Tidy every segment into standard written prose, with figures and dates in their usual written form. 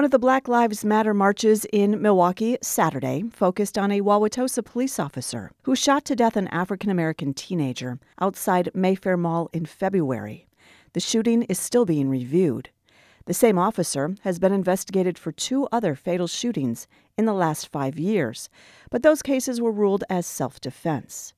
One of the Black Lives Matter marches in Milwaukee Saturday focused on a Wauwatosa police officer who shot to death an African-American teenager outside Mayfair Mall in February. The shooting is still being reviewed. The same officer has been investigated for 2 other fatal shootings in the last 5 years, but those cases were ruled as self-defense.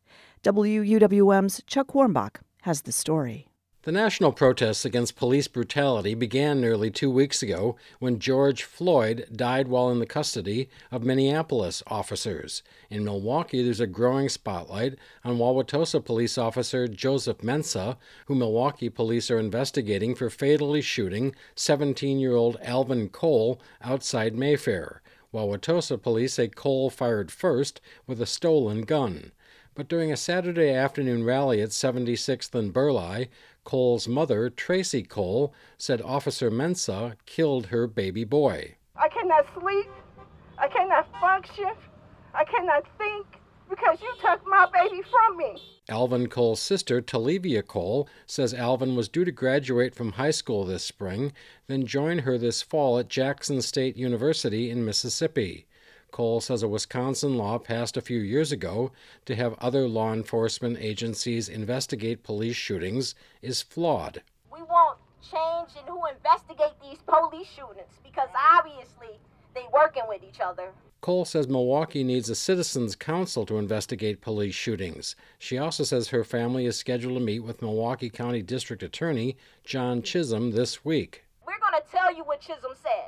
WUWM's Chuck Warmbach has the story. The national protests against police brutality began nearly 2 weeks ago when George Floyd died while in the custody of Minneapolis officers. In Milwaukee, there's a growing spotlight on Wauwatosa police officer Joseph Mensah, who Milwaukee police are investigating for fatally shooting 17-year-old Alvin Cole outside Mayfair. Wauwatosa police say Cole fired first with a stolen gun. But during a Saturday afternoon rally at 76th and Burleigh, Cole's mother, Tracy Cole, said Officer Mensah killed her baby boy. I cannot sleep. I cannot function. I cannot think because you took my baby from me. Alvin Cole's sister, Talivia Cole, says Alvin was due to graduate from high school this spring, then join her this fall at Jackson State University in Mississippi. Cole says a Wisconsin law passed a few years ago to have other law enforcement agencies investigate police shootings is flawed. We want change in who investigate these police shootings because obviously they working with each other. Cole says Milwaukee needs a citizens' council to investigate police shootings. She also says her family is scheduled to meet with Milwaukee County District Attorney John Chisholm this week. We're going to tell you what Chisholm said.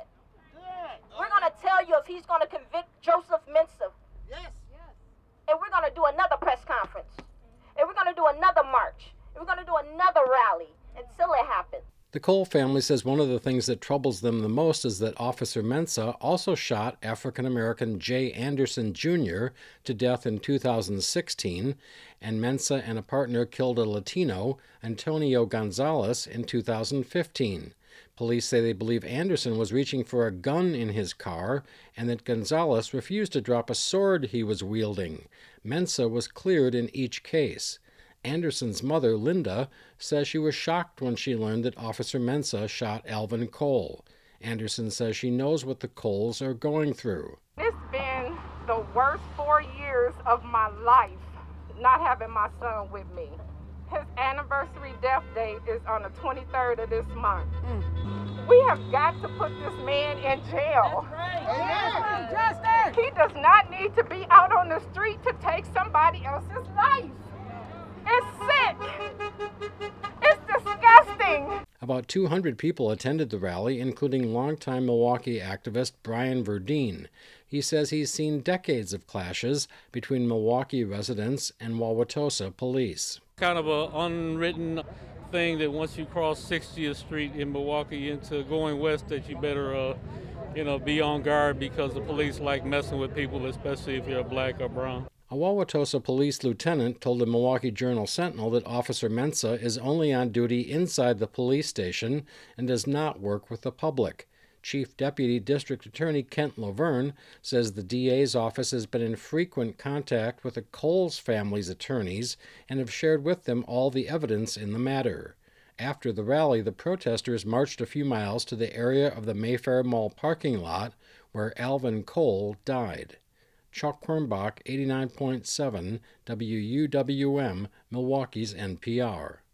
We're going to tell you if he's going to convict Joseph Mensah. Yes. And we're going to do another press conference. And we're going to do another march. And we're going to do another rally until it happens. The Cole family says one of the things that troubles them the most is that Officer Mensah also shot African-American Jay Anderson Jr. to death in 2016, and Mensah and a partner killed a Latino, Antonio Gonzalez, in 2015. Police say they believe Anderson was reaching for a gun in his car and that Gonzalez refused to drop a sword he was wielding. Mensah was cleared in each case. Anderson's mother, Linda, says she was shocked when she learned that Officer Mensah shot Alvin Cole. Anderson says she knows what the Coles are going through. It's been the worst 4 years of my life not having my son with me. His anniversary death date is on the 23rd of this month. We have got to put this man in jail. That's right. He does not need to be out on the street to take somebody else's life. It's sick. It's disgusting. About 200 people attended the rally, including longtime Milwaukee activist Brian Verdeen. He says he's seen decades of clashes between Milwaukee residents and Wauwatosa police. Kind of an unwritten thing that once you cross 60th Street in Milwaukee into going west that you better be on guard because the police like messing with people, especially if you're black or brown. A Wauwatosa police lieutenant told the Milwaukee Journal-Sentinel that Officer Mensah is only on duty inside the police station and does not work with the public. Chief Deputy District Attorney Kent Laverne says the DA's office has been in frequent contact with the Coles family's attorneys and have shared with them all the evidence in the matter. After the rally, the protesters marched a few miles to the area of the Mayfair Mall parking lot where Alvin Cole died. Chuck Warmbach, 89.7 WUWM, Milwaukee's NPR.